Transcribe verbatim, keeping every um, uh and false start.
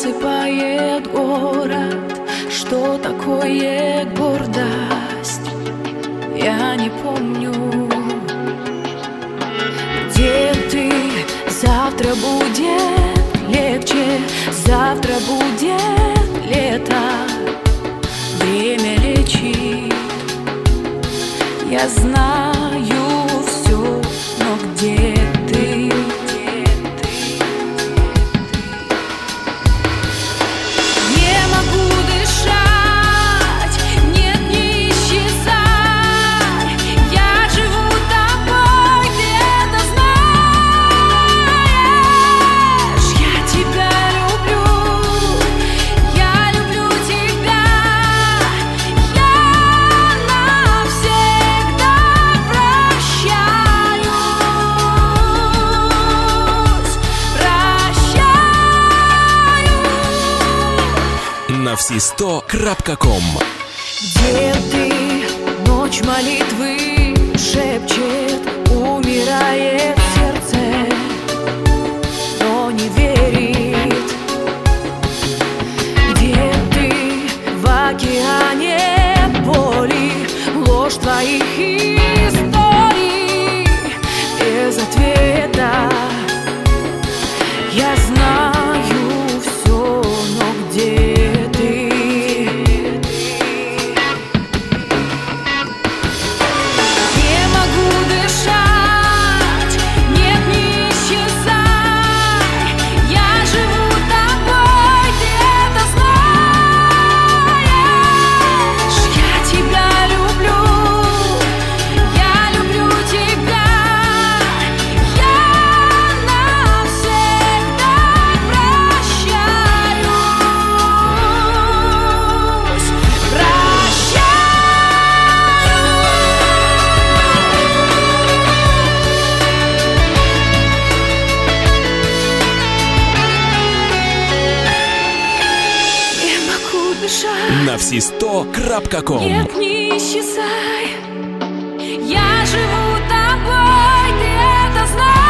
засыпает город. Что такое гордость, я не помню. Где ты? Завтра будет легче, завтра будет лето. Время лечит, я знаю все, но где ты? на все сто точка ком. Где ты? Ночь молитвы шепчет, умирает сердце, но не верит. Где ты? В океане боли, ложь твоих историй без ответа. Я знаю все, но где ты? Не могу дышать, нет, не исчезай. Я живу тобой, ты это знаешь. Я тебя люблю, я люблю тебя. Я навсегда прощаюсь, прощаюсь. Не могу дышать. На все сто точка ком. Нет, не исчезай. Я живу тобой, ты это знаешь.